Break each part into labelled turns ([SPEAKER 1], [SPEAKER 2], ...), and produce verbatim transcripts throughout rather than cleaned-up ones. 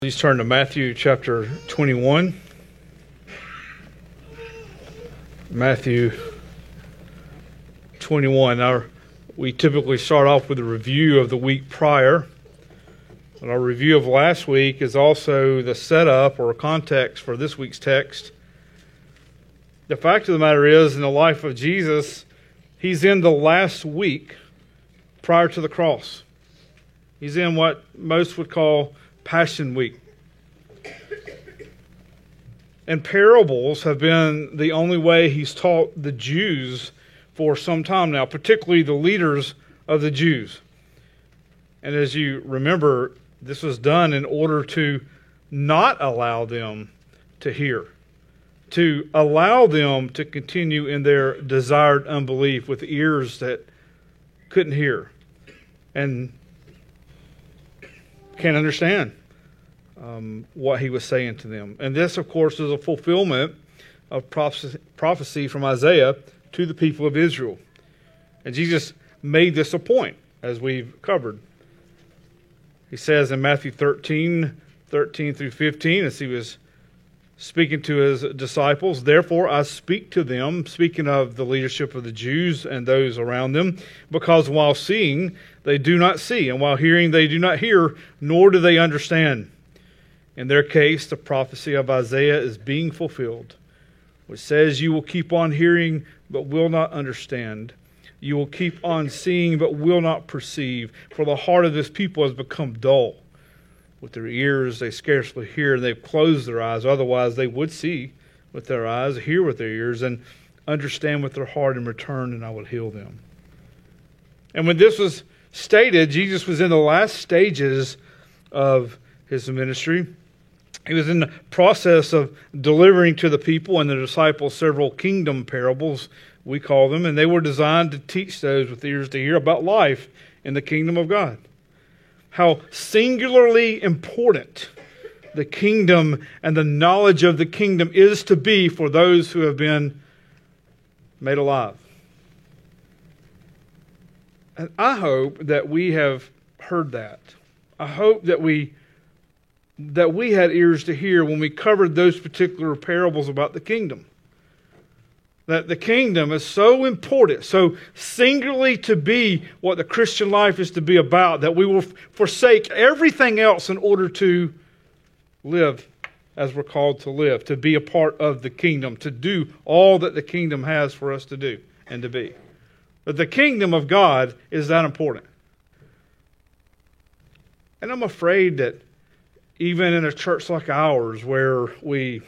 [SPEAKER 1] Please turn to Matthew chapter twenty-one. Matthew twenty-one. Now, we typically start off with a review of the week prior. And our review of last week is also the setup or context for this week's text. The fact of the matter is, in the life of Jesus, he's in the last week prior to the cross. He's in what most would call Passion Week. And parables have been the only way he's taught the Jews for some time now, particularly the leaders of the Jews. And as you remember, this was done in order to not allow them to hear, to allow them to continue in their desired unbelief with ears that couldn't hear and can't understand um, what he was saying to them. And this, of course, is a fulfillment of prophecy, prophecy from Isaiah to the people of Israel. And Jesus made this a point, as we've covered. He says in Matthew thirteen, thirteen through fifteen, as he was speaking to his disciples, "Therefore I speak to them," speaking of the leadership of the Jews and those around them, "because while seeing they do not see, and while hearing they do not hear, nor do they understand." In their case, the prophecy of Isaiah is being fulfilled, which says, "You will keep on hearing, but will not understand. You will keep on seeing, but will not perceive. For the heart of this people has become dull. With their ears they scarcely hear, and they've closed their eyes. Otherwise they would see with their eyes, hear with their ears, and understand with their heart, and return, and I would heal them." And when this was stated, Jesus was in the last stages of his ministry. He was in the process of delivering to the people and the disciples several kingdom parables, we call them, and they were designed to teach those with ears to hear about life in the kingdom of God. How singularly important the kingdom and the knowledge of the kingdom is to be for those who have been made alive. And I hope that we have heard that. I hope that we that we had ears to hear when we covered those particular parables about the kingdom. That the kingdom is so important, so singularly to be what the Christian life is to be about, that we will forsake everything else in order to live as we're called to live, to be a part of the kingdom, to do all that the kingdom has for us to do and to be. But the kingdom of God is that important. And I'm afraid that even in a church like ours, where we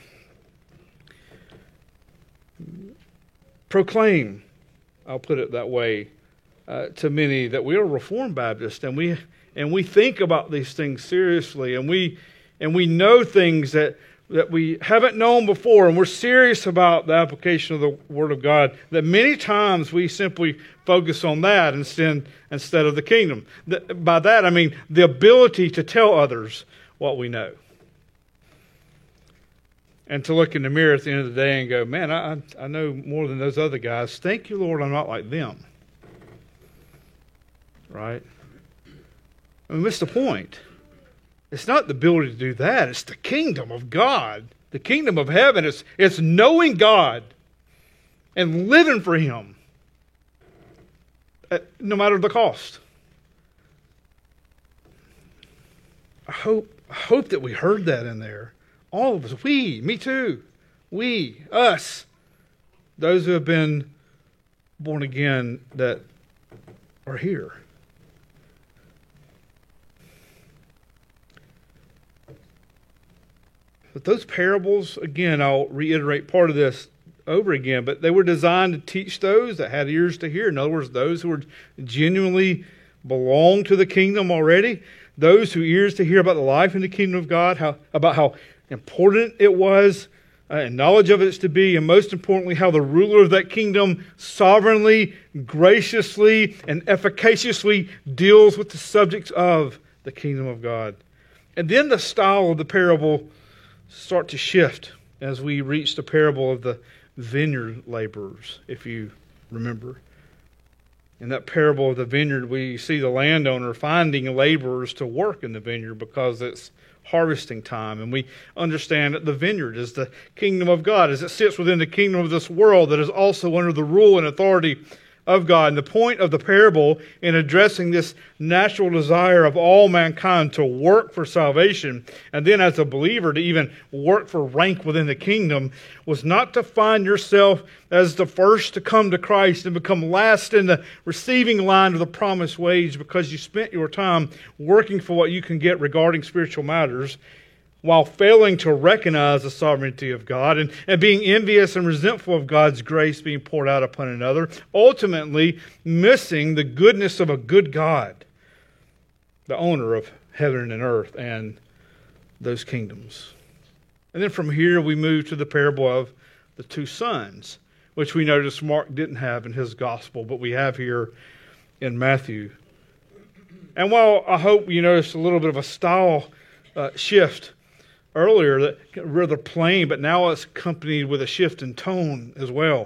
[SPEAKER 1] proclaim, I'll put it that way, uh, to many that we are Reformed Baptist, and we and we think about these things seriously, and we and we know things that that we haven't known before, and we're serious about the application of the Word of God, that many times we simply focus on that instead instead of the kingdom. By that I mean the ability to tell others what we know. And to look in the mirror at the end of the day and go, man, I, I know more than those other guys. Thank you, Lord, I'm not like them. Right? I mean, what's the point? It's not the ability to do that. It's the kingdom of God. The kingdom of heaven. It's, it's knowing God and living for Him, at, no matter the cost. I hope, I hope that we heard that in there. All of us, we, me too, we, us, those who have been born again that are here. But those parables, again, I'll reiterate part of this over again, but they were designed to teach those that had ears to hear. In other words, those who were genuinely belong to the kingdom already, those who ears to hear about the life in the kingdom of God, how about how important it was, uh, and knowledge of it is to be, and most importantly, how the ruler of that kingdom sovereignly, graciously, and efficaciously deals with the subjects of the kingdom of God. And then the style of the parable start to shift as we reach the parable of the vineyard laborers, if you remember. In that parable of the vineyard, we see the landowner finding laborers to work in the vineyard because it's harvesting time. And we understand that the vineyard is the kingdom of God as it sits within the kingdom of this world that is also under the rule and authority of God. And the point of the parable in addressing this natural desire of all mankind to work for salvation, and then as a believer to even work for rank within the kingdom, was not to find yourself as the first to come to Christ and become last in the receiving line of the promised wage because you spent your time working for what you can get regarding spiritual matters, while failing to recognize the sovereignty of God and, and being envious and resentful of God's grace being poured out upon another, ultimately missing the goodness of a good God, the owner of heaven and earth and those kingdoms. And then from here we move to the parable of the two sons, which we notice Mark didn't have in his gospel, but we have here in Matthew. And while I hope you notice a little bit of a style uh, shift earlier, that rather plain, but now it's accompanied with a shift in tone as well.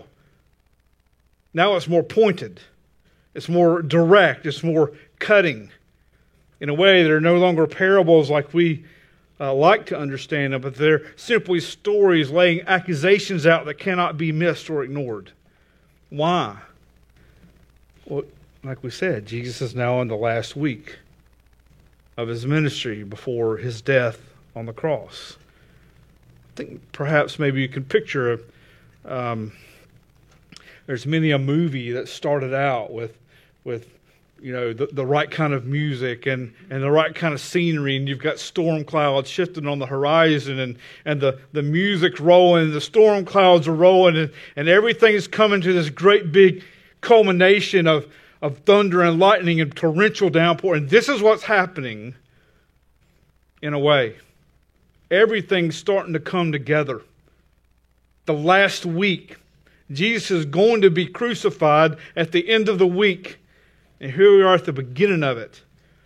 [SPEAKER 1] Now it's more pointed. It's more direct. It's more cutting. In a way, they're no longer parables like we uh, like to understand them, but they're simply stories laying accusations out that cannot be missed or ignored. Why? Well, like we said, Jesus is now in the last week of his ministry before his death on the cross. I think perhaps maybe you can picture um, there's many a movie that started out with with you know the, the right kind of music and, and the right kind of scenery, and you've got storm clouds shifting on the horizon and, and the, the music's rolling, the storm clouds are rolling, and, and everything is coming to this great big culmination of, of thunder and lightning and torrential downpour. And this is what's happening in a way. Everything's starting to come together. The last week, Jesus is going to be crucified at the end of the week. And here we are at the beginning of it.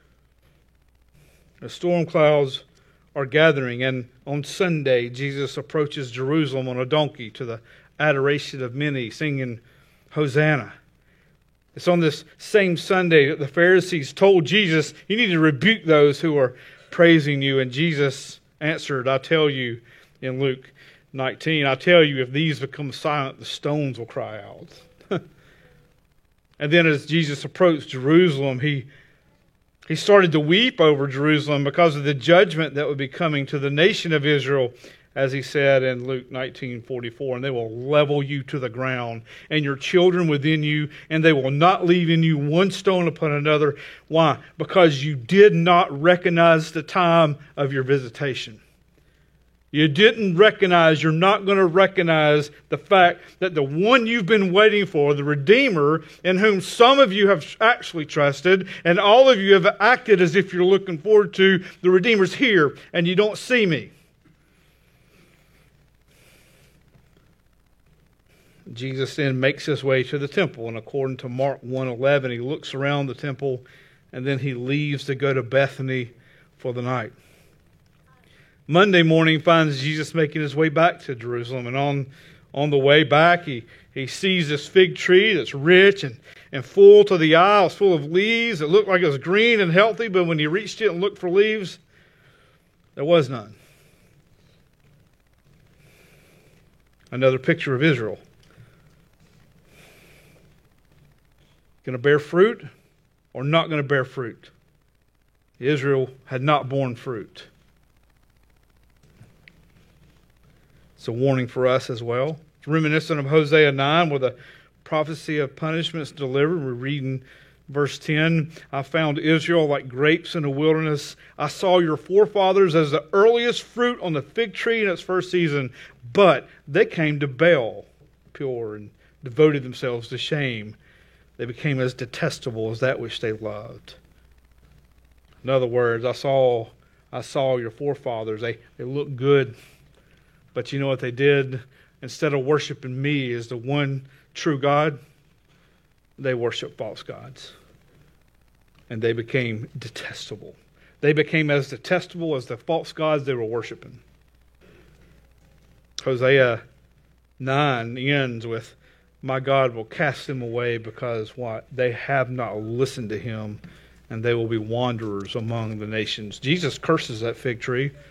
[SPEAKER 1] The storm clouds are gathering, and on Sunday, Jesus approaches Jerusalem on a donkey to the adoration of many, singing Hosanna. It's on this same Sunday that the Pharisees told Jesus, you need to rebuke those who are praising you. And Jesus answered, I tell you, in Luke nineteen, I tell you, if these become silent, the stones will cry out. And then as Jesus approached Jerusalem, he, he started to weep over Jerusalem because of the judgment that would be coming to the nation of Israel, as he said in Luke nineteen forty-four, and they will level you to the ground, and your children within you, and they will not leave in you one stone upon another. Why? Because you did not recognize the time of your visitation. You didn't recognize, you're not going to recognize the fact that the one you've been waiting for, the Redeemer, in whom some of you have actually trusted, and all of you have acted as if you're looking forward to, the Redeemer's here, and you don't see me. Jesus then makes his way to the temple, and according to Mark one eleven, he looks around the temple, and then he leaves to go to Bethany for the night. Monday morning finds Jesus making his way back to Jerusalem, and on, on the way back, he, he sees this fig tree that's rich and, and full to the eye. It was full of leaves. It looked like it was green and healthy, but when he reached it and looked for leaves, there was none. Another picture of Israel. Going to bear fruit or not going to bear fruit? Israel had not borne fruit. It's a warning for us as well. It's reminiscent of Hosea nine, where the prophecy of punishment is delivered. We read in verse ten, I found Israel like grapes in the wilderness. I saw your forefathers as the earliest fruit on the fig tree in its first season, but they came to Baal, pure, and devoted themselves to shame. They became as detestable as that which they loved. In other words, I saw I saw your forefathers. They, they looked good. But you know what they did? Instead of worshiping me as the one true God, they worshiped false gods. And they became detestable. They became as detestable as the false gods they were worshiping. Hosea nine ends with, my God will cast them away because what? They have not listened to him, and they will be wanderers among the nations. Jesus curses that fig tree.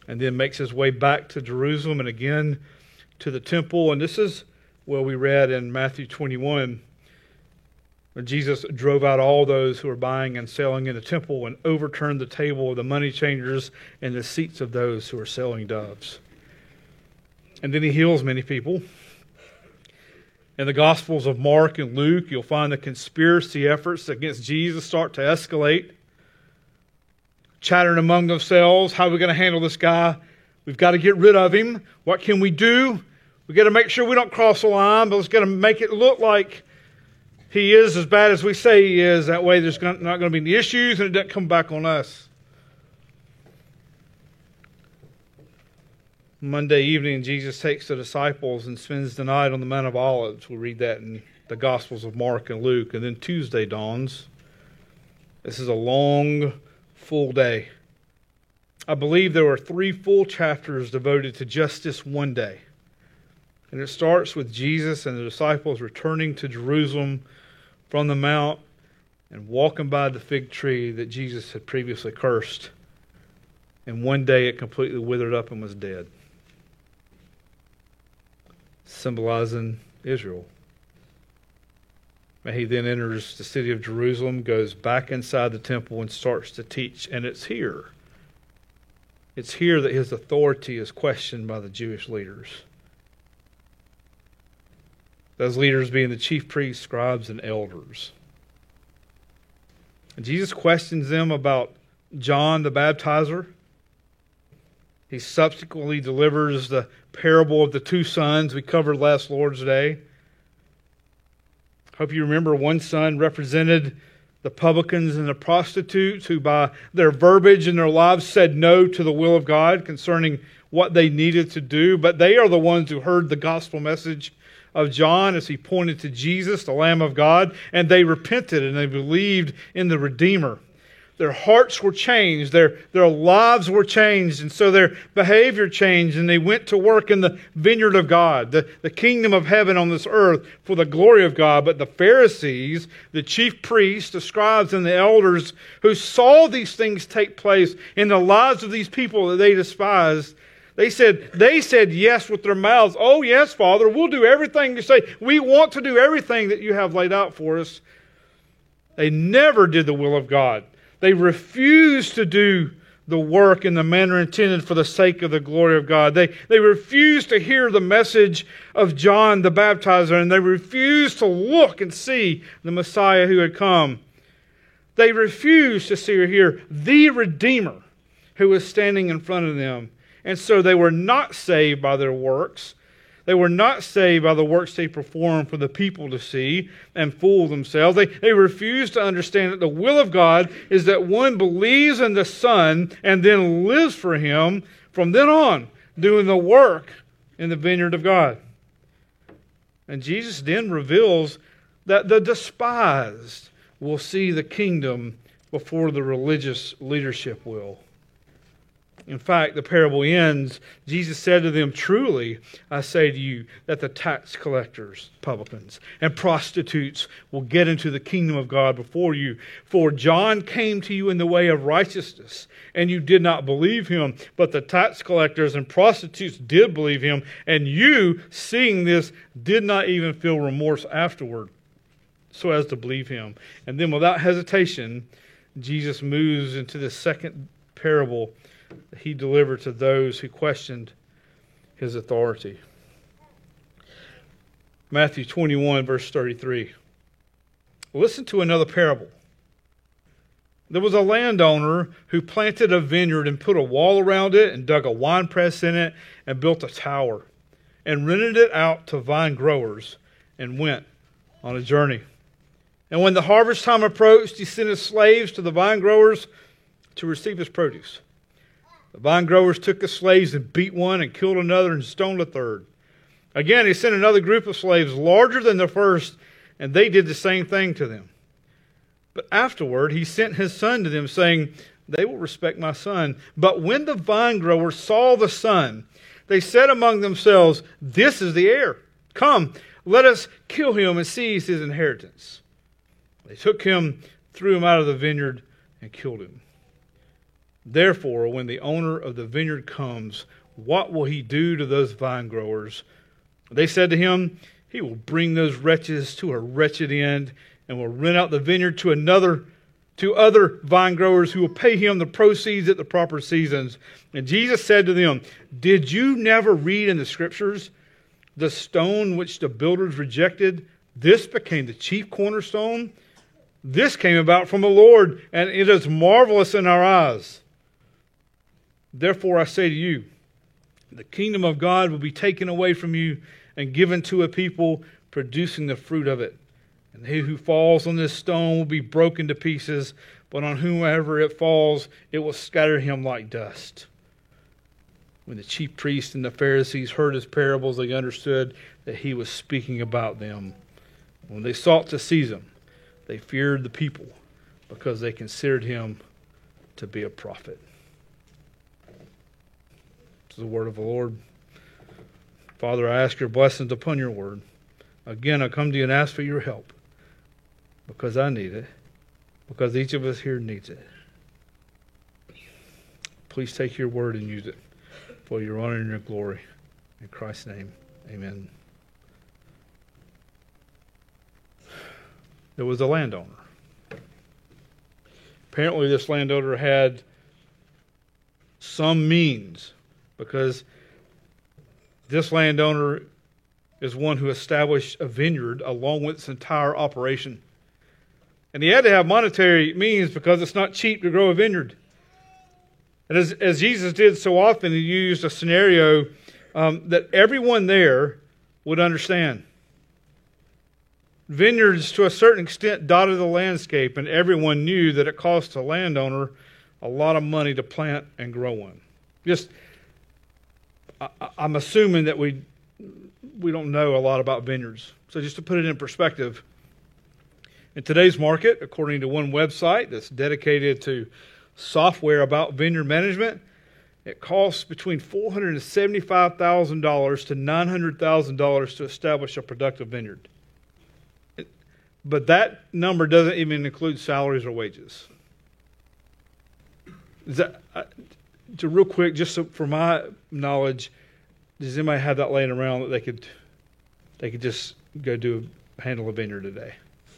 [SPEAKER 1] and then makes his way back to Jerusalem and again to the temple. And this is what we read in Matthew twenty-one, when Jesus drove out all those who were buying and selling in the temple and overturned the table of the money changers and the seats of those who were selling doves. And then he heals many people. In the Gospels of Mark and Luke, you'll find the conspiracy efforts against Jesus start to escalate. Chattering among themselves, how are we going to handle this guy? We've got to get rid of him. What can we do? We've got to make sure we don't cross the line, but let's got to make it look like he is as bad as we say he is. That way there's not going to be any issues and it doesn't come back on us. Monday evening, Jesus takes the disciples and spends the night on the Mount of Olives. We read that in the Gospels of Mark and Luke. And then Tuesday dawns. This is a long, full day. I believe there were three full chapters devoted to just this one day. And it starts with Jesus and the disciples returning to Jerusalem from the mount and walking by the fig tree that Jesus had previously cursed. And one day it completely withered up and was dead, symbolizing Israel. He then enters the city of Jerusalem, goes back inside the temple and starts to teach. And it's here. It's here that his authority is questioned by the Jewish leaders. Those leaders being the chief priests, scribes, and elders. And Jesus questions them about John the Baptizer. He subsequently delivers the parable of the two sons we covered last Lord's Day. Hope you remember one son represented the publicans and the prostitutes who by their verbiage and their lives said no to the will of God concerning what they needed to do. But they are the ones who heard the gospel message of John as he pointed to Jesus, the Lamb of God, and they repented and they believed in the Redeemer. Their hearts were changed, their, their lives were changed, and so their behavior changed, and they went to work in the vineyard of God, the, the kingdom of heaven on this earth for the glory of God. But the Pharisees, the chief priests, the scribes, and the elders who saw these things take place in the lives of these people that they despised, They said, they said yes with their mouths. Oh, yes, Father, we'll do everything you say. We want to do everything that you have laid out for us. They never did the will of God. They refused to do the work in the manner intended for the sake of the glory of God. They, they refused to hear the message of John the Baptizer, and they refused to look and see the Messiah who had come. They refused to see or hear the Redeemer who was standing in front of them. And so they were not saved by their works. They were not saved by the works they performed for the people to see and fool themselves. They, they refused to understand that the will of God is that one believes in the Son and then lives for Him from then on, doing the work in the vineyard of God. And Jesus then reveals that the despised will see the kingdom before the religious leadership will. In fact, the parable ends, Jesus said to them, "Truly, I say to you that the tax collectors, publicans, and prostitutes will get into the kingdom of God before you. For John came to you in the way of righteousness, and you did not believe him. But the tax collectors and prostitutes did believe him, and you, seeing this, did not even feel remorse afterward, so as to believe him." And then without hesitation, Jesus moves into the second parable that he delivered to those who questioned his authority. Matthew twenty-one, verse thirty-three. Listen to another parable. There was a landowner who planted a vineyard and put a wall around it and dug a winepress in it and built a tower and rented it out to vine growers and went on a journey. And when the harvest time approached, he sent his slaves to the vine growers to receive his produce. The vine growers took the slaves and beat one and killed another and stoned a third. Again, he sent another group of slaves larger than the first, and they did the same thing to them. But afterward, he sent his son to them, saying, "They will respect my son." But when the vine growers saw the son, they said among themselves, "This is the heir. Come, let us kill him and seize his inheritance." They took him, threw him out of the vineyard, and killed him. Therefore, when the owner of the vineyard comes, what will he do to those vine growers?" They said to him, "He will bring those wretches to a wretched end and will rent out the vineyard to another, to other vine growers who will pay him the proceeds at the proper seasons." And Jesus said to them, "Did you never read in the scriptures, the stone which the builders rejected, this became the chief cornerstone? This came about from the Lord, and it is marvelous in our eyes. Therefore I say to you, the kingdom of God will be taken away from you and given to a people producing the fruit of it. And he who falls on this stone will be broken to pieces, but on whomever it falls, it will scatter him like dust." When the chief priests and the Pharisees heard his parables, they understood that he was speaking about them. When they sought to seize him, they feared the people because they considered him to be a prophet. This is the word of the Lord. Father, I ask your blessings upon your word. Again, I come to you and ask for your help because I need it, because each of us here needs it. Please take your word and use it for your honor and your glory. In Christ's name, amen. There was a landowner. Apparently this landowner had some means, because this landowner is one who established a vineyard along with its entire operation. And he had to have monetary means because it's not cheap to grow a vineyard. And as, as Jesus did so often, he used a scenario um, that everyone there would understand. Vineyards, to a certain extent, dotted the landscape, and everyone knew that it cost a landowner a lot of money to plant and grow one. Just, I, I'm assuming that we we don't know a lot about vineyards. So just to put it in perspective, in today's market, according to one website that's dedicated to software about vineyard management, it costs between four hundred seventy-five thousand dollars to nine hundred thousand dollars to establish a productive vineyard. It, but that number doesn't even include salaries or wages. Is that, uh, to real quick, just so for my knowledge, does anybody have that laying around that they could they could just go do handle a vineyard today?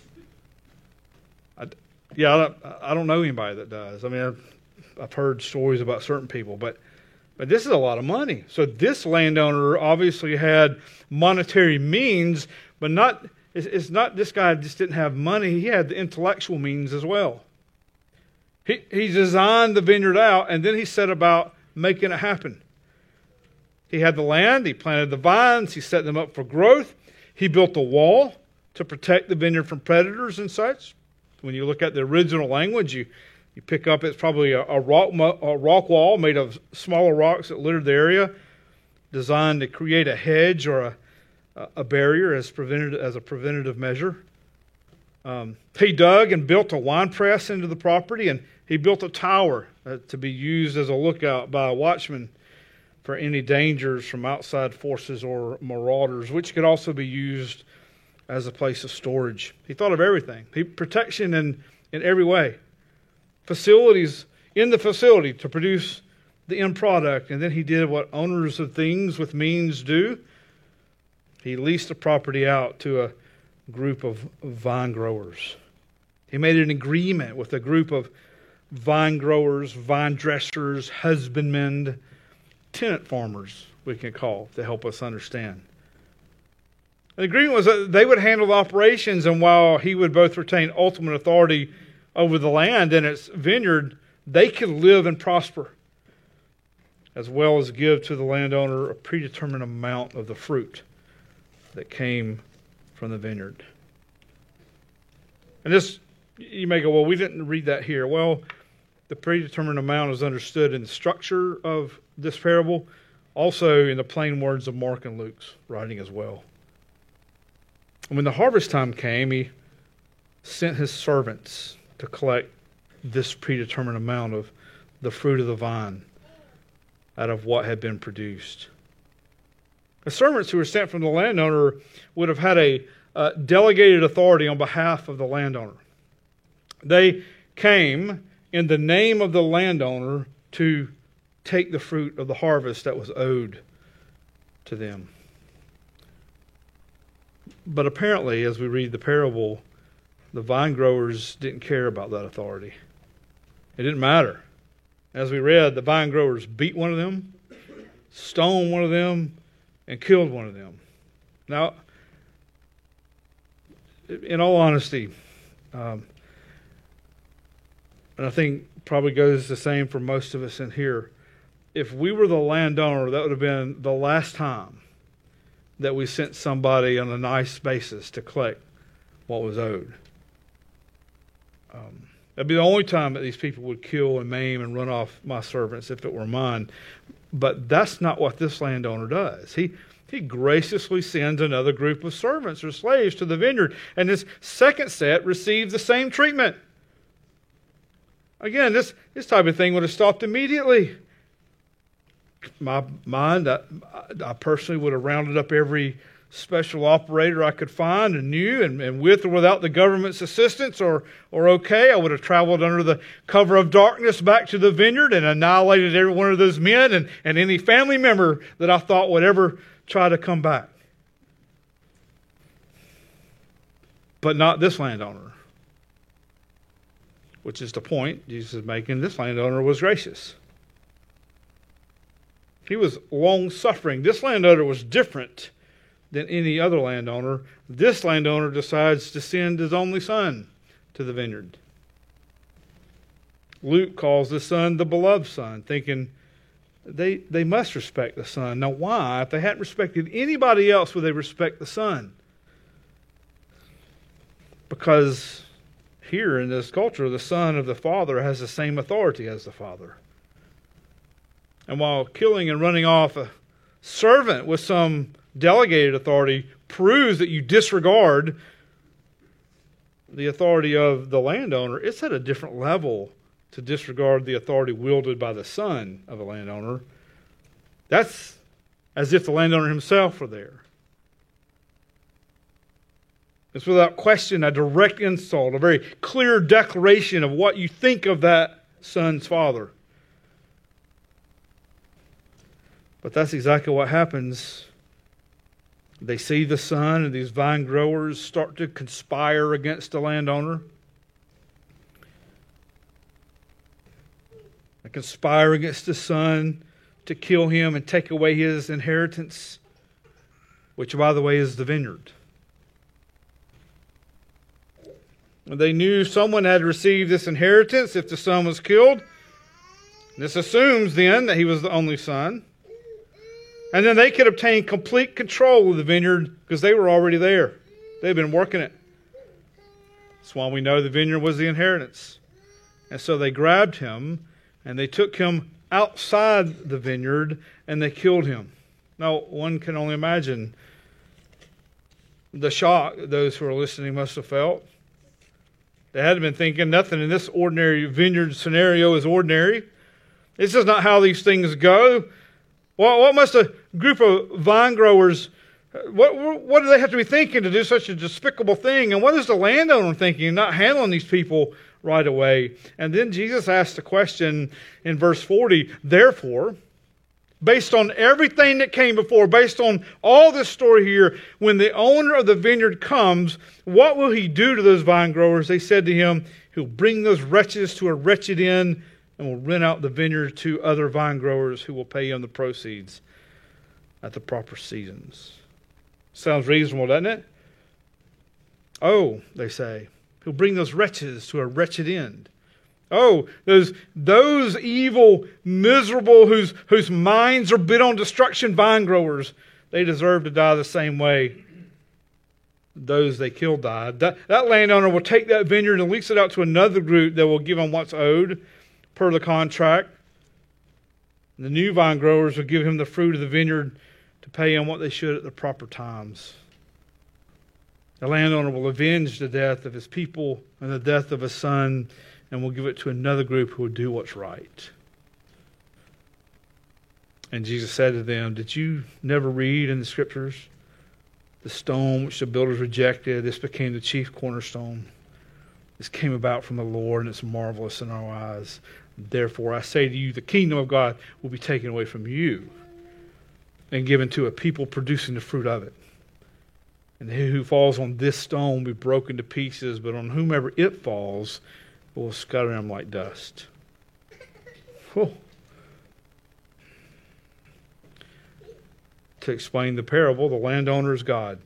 [SPEAKER 1] I, yeah, I don't, I don't know anybody that does. I mean, I've, I've heard stories about certain people, but but this is a lot of money. So this landowner obviously had monetary means, but not. It's, it's not this guy just didn't have money. He had the intellectual means as well. He he designed the vineyard out, and then he set about making it happen. He had the land, he planted the vines, he set them up for growth. He built a wall to protect the vineyard from predators and such. When you look at the original language, you, you pick up it's probably a, a, rock, a rock wall made of smaller rocks that littered the area, designed to create a hedge or a, a barrier as, prevented, as a preventative measure. Um, he dug and built a wine press into the property, and he built a tower uh, to be used as a lookout by a watchman for any dangers from outside forces or marauders, which could also be used as a place of storage. He thought of everything. He, protection in, in every way. Facilities in the facility to produce the end product. And then he did what owners of things with means do. He leased the property out to a group of vine growers. He made an agreement with a group of vine growers, vine dressers, husbandmen, tenant farmers, we can call, to help us understand. The agreement was that they would handle the operations, and while he would both retain ultimate authority over the land and its vineyard, they could live and prosper, as well as give to the landowner a predetermined amount of the fruit that came from the vineyard. And this, you may go, well, we didn't read that here. Well, the predetermined amount is understood in the structure of this parable, also in the plain words of Mark and Luke's writing as well. And when the harvest time came, he sent his servants to collect this predetermined amount of the fruit of the vine out of what had been produced. The servants who were sent from the landowner would have had a uh, delegated authority on behalf of the landowner. They came in the name of the landowner to take the fruit of the harvest that was owed to them. But apparently, as we read the parable, the vine growers didn't care about that authority. It didn't matter. As we read, the vine growers beat one of them, stoned one of them, and killed one of them. Now, in all honesty, um, and I think probably goes the same for most of us in here, if we were the landowner, that would have been the last time that we sent somebody on a nice basis to collect what was owed. Um, that'd be the only time that these people would kill and maim and run off my servants if it were mine. But that's not what this landowner does. He he graciously sends another group of servants or slaves to the vineyard, and this second set receives the same treatment. Again, this, this type of thing would have stopped immediately. My mind, I, I personally would have rounded up every special operator I could find and knew, and, and with or without the government's assistance or, or okay, I would have traveled under the cover of darkness back to the vineyard and annihilated every one of those men and, and any family member that I thought would ever try to come back. But not this landowner. Which is the point Jesus is making. This landowner was gracious. He was long-suffering. This landowner was different than any other landowner. This landowner decides to send his only son to the vineyard. Luke calls the son the beloved son, thinking they, they must respect the son. Now why? If they hadn't respected anybody else, would they respect the son? Because here in this culture, the son of the father has the same authority as the father. And while killing and running off a servant with some delegated authority proves that you disregard the authority of the landowner, it's at a different level to disregard the authority wielded by the son of a landowner. That's as if the landowner himself were there. It's without question a direct insult, a very clear declaration of what you think of that son's father. But that's exactly what happens. They see the son, and these vine growers start to conspire against the landowner. They conspire against the son to kill him and take away his inheritance, which, by the way, is the vineyard. They knew someone had received this inheritance if the son was killed. This assumes then that he was the only son. And then they could obtain complete control of the vineyard because they were already there. They'd been working it. That's why we know the vineyard was the inheritance. And so they grabbed him and they took him outside the vineyard and they killed him. Now, one can only imagine the shock those who are listening must have felt. They had been thinking nothing in this ordinary vineyard scenario is ordinary. This is not how these things go. Well, what must a group of vine growers, what, what do they have to be thinking to do such a despicable thing? And what is the landowner thinking, not handling these people right away? And then Jesus asked the question in verse forty, therefore, based on everything that came before, based on all this story here, when the owner of the vineyard comes, what will he do to those vine growers? They said to him, he'll bring those wretches to a wretched end and will rent out the vineyard to other vine growers who will pay him the proceeds at the proper seasons. Sounds reasonable, doesn't it? Oh, they say, he'll bring those wretches to a wretched end. Oh, those those evil, miserable, whose whose minds are bent on destruction vine growers, they deserve to die the same way those they killed died. That, that landowner will take that vineyard and lease it out to another group that will give him what's owed per the contract. The new vine growers will give him the fruit of the vineyard to pay him what they should at the proper times. The landowner will avenge the death of his people and the death of his son, and will give it to another group who will do what's right. And Jesus said to them, did you never read in the Scriptures, the stone which the builders rejected, this became the chief cornerstone. This came about from the Lord, and it's marvelous in our eyes. Therefore, I say to you, the kingdom of God will be taken away from you and given to a people producing the fruit of it. And he who falls on this stone will be broken to pieces, but on whomever it falls, it will scatter him like dust. Oh. To explain the parable, the landowner is God.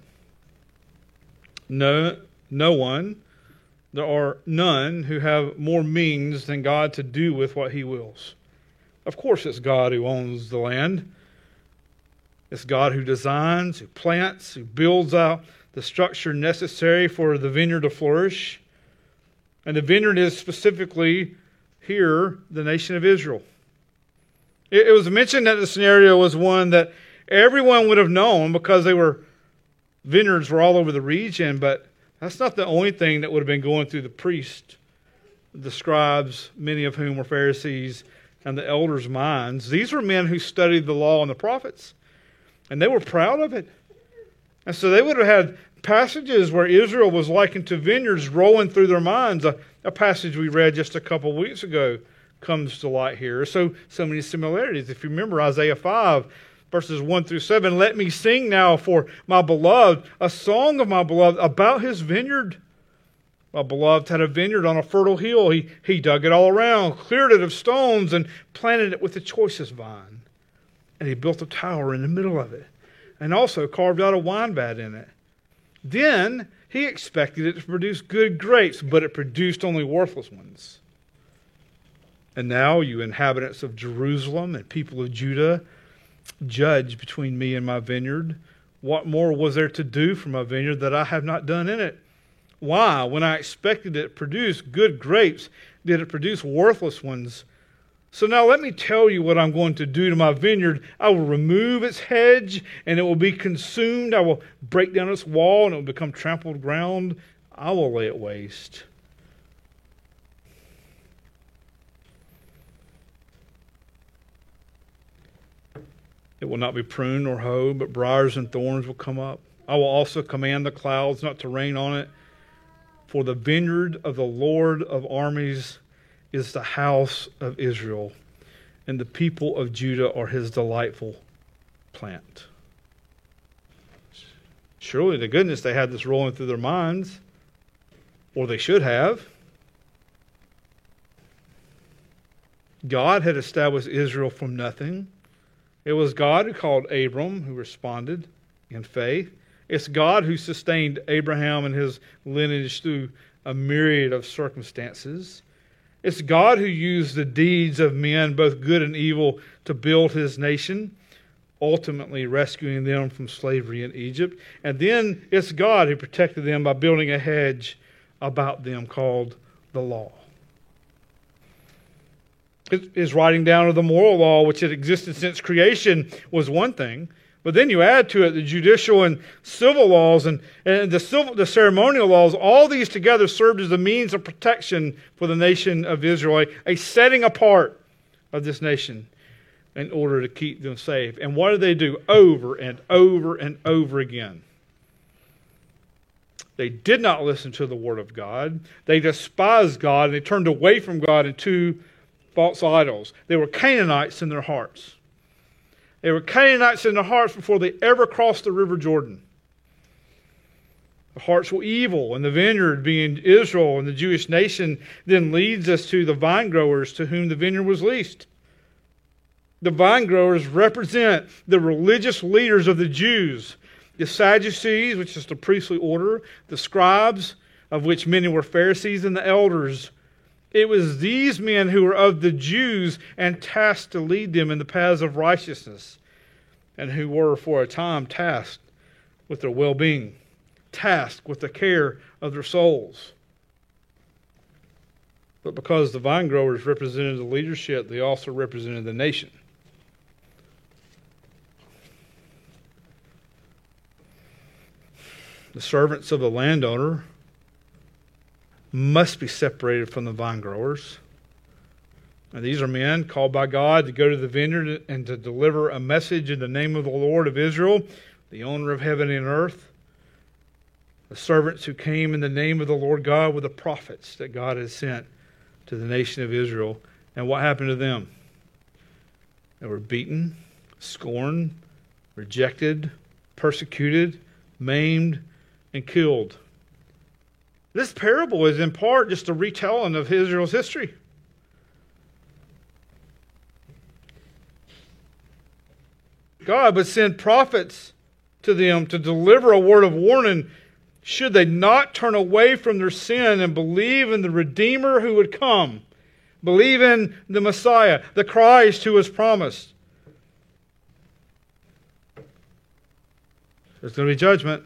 [SPEAKER 1] No, no one, there are none who have more means than God to do with what he wills. Of course, it's God who owns the land. It's God who designs, who plants, who builds out the structure necessary for the vineyard to flourish. And the vineyard is specifically here the nation of Israel. It, it was mentioned that the scenario was one that everyone would have known because they were vineyards were all over the region, but that's not the only thing that would have been going through the priest, the scribes, many of whom were Pharisees, and the elders' minds. These were men who studied the law and the prophets, and they were proud of it. And so they would have had passages where Israel was likened to vineyards rolling through their minds. A, a passage we read just a couple weeks ago comes to light here. So, so many similarities. If you remember Isaiah five, verses one through seven, let me sing now for my beloved, a song of my beloved about his vineyard. My beloved had a vineyard on a fertile hill. He, he dug it all around, cleared it of stones, and planted it with the choicest vine. And he built a tower in the middle of it, and also carved out a wine vat in it. Then he expected it to produce good grapes, but it produced only worthless ones. And now, you inhabitants of Jerusalem and people of Judah, judge between me and my vineyard. What more was there to do for my vineyard that I have not done in it? Why, when I expected it to produce good grapes, did it produce worthless ones? So now let me tell you what I'm going to do to my vineyard. I will remove its hedge, and it will be consumed. I will break down its wall, and it will become trampled ground. I will lay it waste. It will not be pruned nor hoed, but briars and thorns will come up. I will also command the clouds not to rain on it. For the vineyard of the Lord of armies is the house of Israel, and the people of Judah are his delightful plant. Surely to goodness they had this rolling through their minds, or they should have. God had established Israel from nothing. It was God who called Abram, who responded in faith. It's God who sustained Abraham and his lineage through a myriad of circumstances. It's God who used the deeds of men, both good and evil, to build his nation, ultimately rescuing them from slavery in Egypt. And then it's God who protected them by building a hedge about them called the law. His writing down of the moral law, which had existed since creation, was one thing. But then you add to it the judicial and civil laws and, and the, civil, the ceremonial laws. All these together served as a means of protection for the nation of Israel, a, a setting apart of this nation in order to keep them safe. And what did they do over and over and over again? They did not listen to the word of God. They despised God, and they turned away from God into false idols. They were Canaanites in their hearts. They were Canaanites in their hearts before they ever crossed the River Jordan. The hearts were evil, and the vineyard, being Israel and the Jewish nation, then leads us to the vine growers to whom the vineyard was leased. The vine growers represent the religious leaders of the Jews, the Sadducees, which is the priestly order, the scribes, of which many were Pharisees, and the elders. It was these men who were of the Jews and tasked to lead them in the paths of righteousness, and who were for a time tasked with their well-being, tasked with the care of their souls. But because the vine growers represented the leadership, they also represented the nation. The servants of the landowner must be separated from the vine growers. And these are men called by God to go to the vineyard and to deliver a message in the name of the Lord of Israel, the owner of heaven and earth. the servants who came in the name of the Lord God were the prophets that God had sent to the nation of Israel. And what happened to them? They were beaten, scorned, rejected, persecuted, maimed, and killed. This parable is in part just a retelling of Israel's history. God would send prophets to them to deliver a word of warning should they not turn away from their sin and believe in the Redeemer who would come. Believe in the Messiah, the Christ who was promised. There's going to be judgment.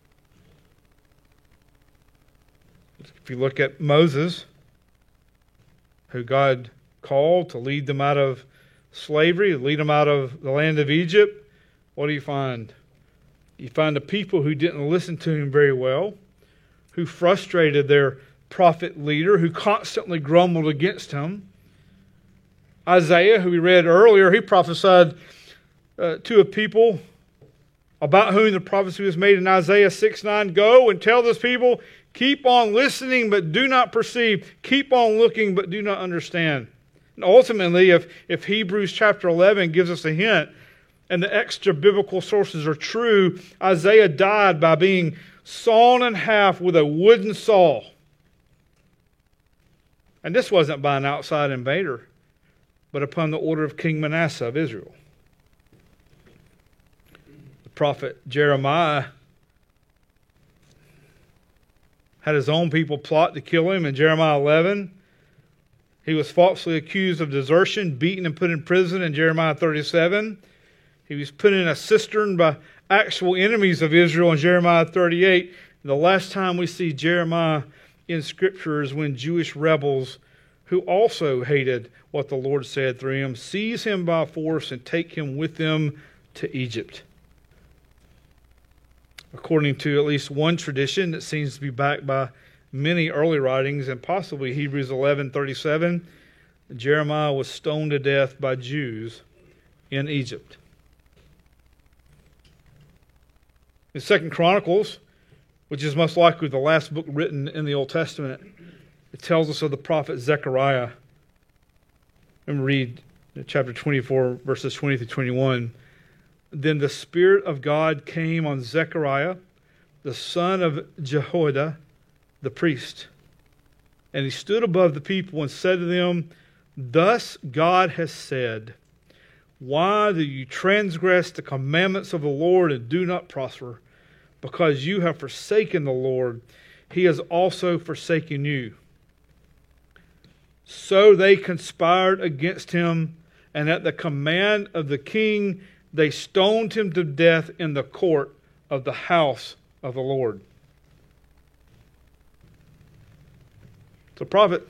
[SPEAKER 1] If you look at Moses, who God called to lead them out of slavery, to lead them out of the land of Egypt, what do you find? You find a people who didn't listen to him very well, who frustrated their prophet leader, who constantly grumbled against him. Isaiah, who we read earlier, he prophesied uh, to a people about whom the prophecy was made in Isaiah six nine. Go and tell this people, keep on listening but do not perceive. Keep on looking but do not understand. And ultimately, if, if Hebrews chapter eleven gives us a hint, and the extra biblical sources are true, Isaiah died by being sawn in half with a wooden saw. And this wasn't by an outside invader, but upon the order of King Manasseh of Israel. The prophet Jeremiah had his own people plot to kill him in Jeremiah eleven. He was falsely accused of desertion, beaten and put in prison in Jeremiah thirty-seven. He was put in a cistern by actual enemies of Israel in Jeremiah thirty-eight. And the last time we see Jeremiah in Scripture is when Jewish rebels, who also hated what the Lord said through him, seize him by force and take him with them to Egypt. According to at least one tradition that seems to be backed by many early writings, and possibly Hebrews eleven thirty-seven, Jeremiah was stoned to death by Jews in Egypt. In Second Chronicles, which is most likely the last book written in the Old Testament, it tells us of the prophet Zechariah. And read chapter twenty-four, verses twenty through twenty-one. Then the Spirit of God came on Zechariah, the son of Jehoiada, the priest. And he stood above the people and said to them, Thus God has said, Why do you transgress the commandments of the Lord and do not prosper? Because you have forsaken the Lord, he has also forsaken you. So they conspired against him, and at the command of the king, they stoned him to death in the court of the house of the Lord. The prophet,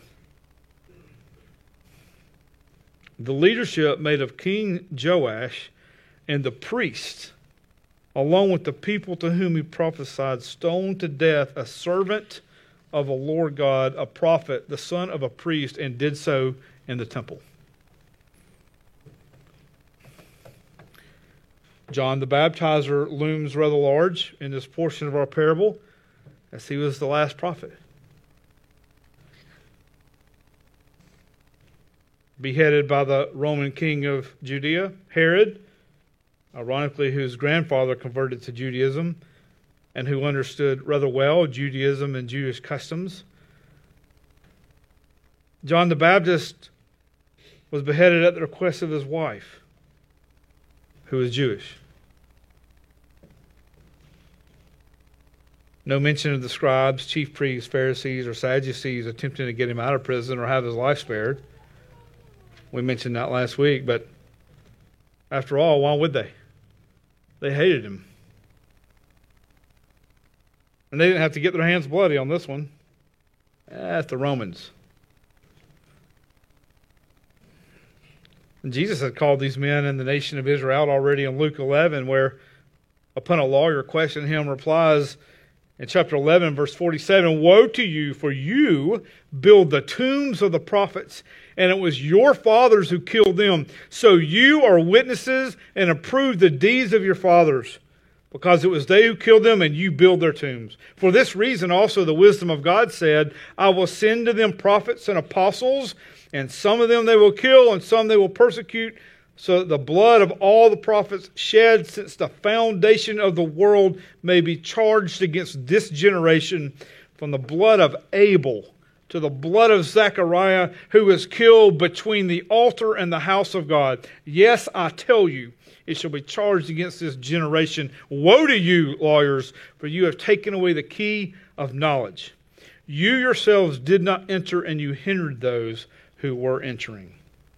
[SPEAKER 1] the leadership made of King Joash and the priests, along with the people to whom he prophesied, stoned to death a servant of the Lord God, a prophet, the son of a priest, and did so in the temple. John the Baptizer looms rather large in this portion of our parable, as he was the last prophet. Beheaded by the Roman king of Judea, Herod, ironically whose grandfather converted to Judaism and who understood rather well Judaism and Jewish customs. John the Baptist was beheaded at the request of his wife, who was Jewish. No mention of the scribes, chief priests, Pharisees, or Sadducees attempting to get him out of prison or have his life spared. We mentioned that last week, but after all, why would they? They hated him. And they didn't have to get their hands bloody on this one. That's the Romans. And Jesus had called these men in the nation of Israel out already in Luke eleven, where upon a lawyer questioning him, replies in chapter eleven, verse forty-seven, Woe to you, for you build the tombs of the prophets, and it was your fathers who killed them. So you are witnesses and approve the deeds of your fathers. because it was they who killed them, and you build their tombs. For this reason also the wisdom of God said, I will send to them prophets and apostles, and some of them they will kill, and some they will persecute, so that the blood of all the prophets shed since the foundation of the world may be charged against this generation, from the blood of Abel to the blood of Zechariah, who was killed between the altar and the house of God. Yes, I tell you, it shall be charged against this generation. Woe to you, lawyers, for you have taken away the key of knowledge. You yourselves did not enter, and you hindered those who were entering.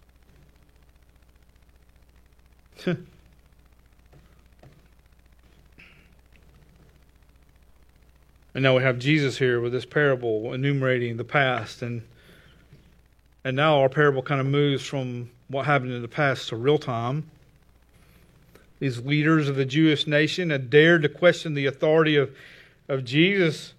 [SPEAKER 1] And now we have Jesus here with this parable enumerating the past, and and now our parable kind of moves from what happened in the past to real time. These leaders of the Jewish nation had dared to question the authority of, of Jesus.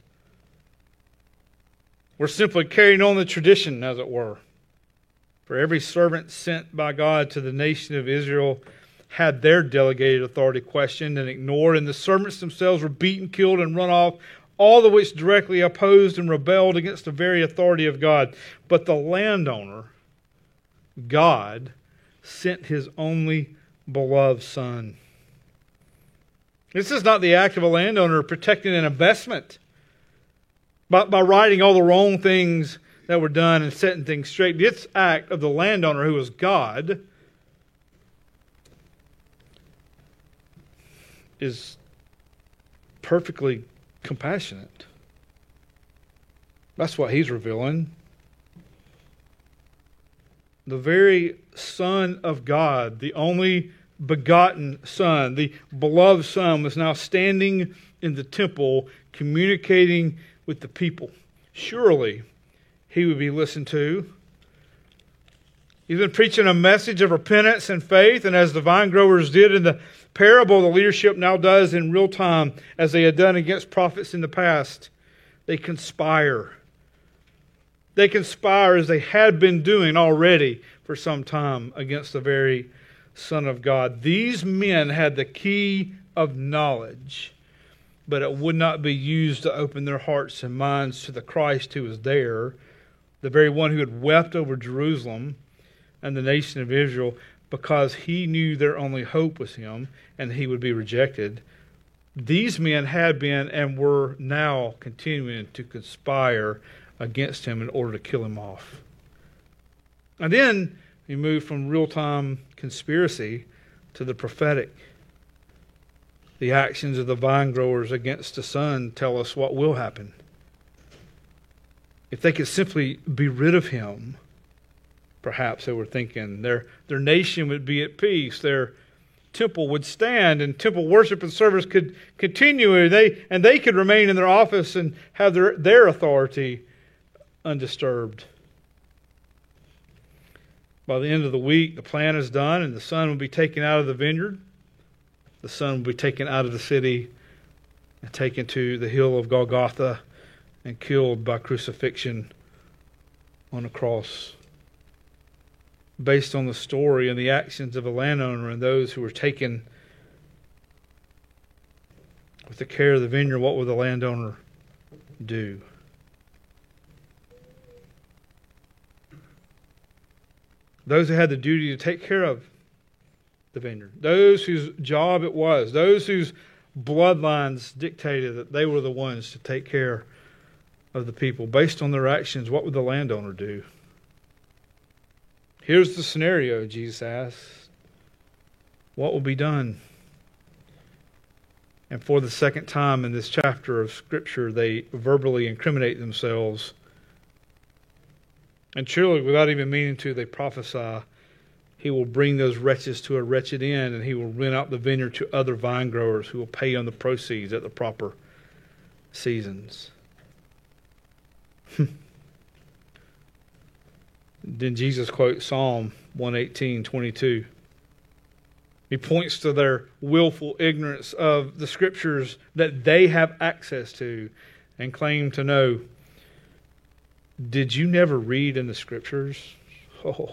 [SPEAKER 1] We're simply carrying on the tradition, as it were. For every servant sent by God to the nation of Israel had their delegated authority questioned and ignored, and the servants themselves were beaten, killed, and run off, all of which directly opposed and rebelled against the very authority of God. But the landowner, God, sent His only beloved Son. This is not the act of a landowner protecting an investment by, by righting all the wrong things that were done and setting things straight. This act of the landowner, who was God, is perfectly compassionate. That's what He's revealing. The very Son of God, the only begotten Son, the beloved Son, was now standing in the temple communicating with the people. Surely He would be listened to. He's been preaching a message of repentance and faith, and as the vine growers did in the parable, the leadership now does in real time, as they had done against prophets in the past. They conspire. They conspire as they had been doing already for some time against the very Son of God. These men had the key of knowledge, but it would not be used to open their hearts and minds to the Christ who was there, the very one who had wept over Jerusalem and the nation of Israel, because He knew their only hope was Him and He would be rejected. These men had been and were now continuing to conspire against Him in order to kill Him off. And then we move from real-time conspiracy to the prophetic. The actions of the vine growers against the Son tell us what will happen. If they could simply be rid of Him, perhaps they were thinking, their, their nation would be at peace, their temple would stand, and temple worship and service could continue, and they, and they could remain in their office and have their, their authority undisturbed. By the end of the week, the plan is done, and the son will be taken out of the vineyard. The son will be taken out of the city and taken to the hill of Golgotha and killed by crucifixion on a cross. Based on the story and the actions of the landowner and those who were taken with the care of the vineyard, what will the landowner do? Those who had the duty to take care of the vineyard, those whose job it was, those whose bloodlines dictated that they were the ones to take care of the people. Based on their actions, what would the landowner do? Here's the scenario, Jesus asks. What will be done? And for the second time in this chapter of Scripture, they verbally incriminate themselves. And truly, without even meaning to, they prophesy, He will bring those wretches to a wretched end, and He will rent out the vineyard to other vine growers who will pay on the proceeds at the proper seasons. Then Jesus quotes Psalm one eighteen, twenty-two. He points to their willful ignorance of the Scriptures that they have access to and claim to know. Did you never read in the Scriptures? Oh.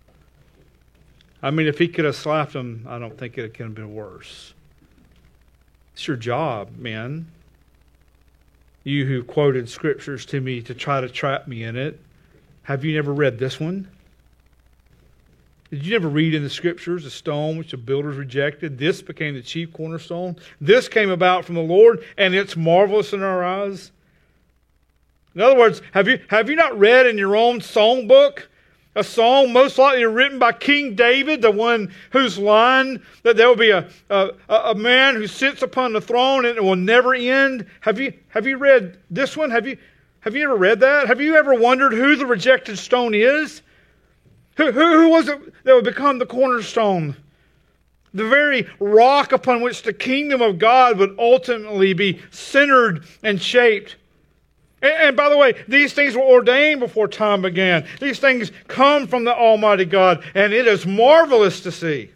[SPEAKER 1] I mean, if He could have slapped them, I don't think it could have been worse. It's your job, men. You who quoted scriptures to me to try to trap me in it. Have you never read this one? Did you never read in the scriptures, the stone which the builders rejected? This became the chief cornerstone. This came about from the Lord, and it's marvelous in our eyes. In other words, have you, have you not read in your own songbook a song most likely written by King David, the one whose line that there will be a, a, a man who sits upon the throne and it will never end? Have you, have you read this one? Have you, have you ever read that? Have you ever wondered who the rejected stone is? Who, who, who was it that would become the cornerstone? The very rock upon which the kingdom of God would ultimately be centered and shaped. And, and by the way, these things were ordained before time began. These things come from the Almighty God, and it is marvelous to see.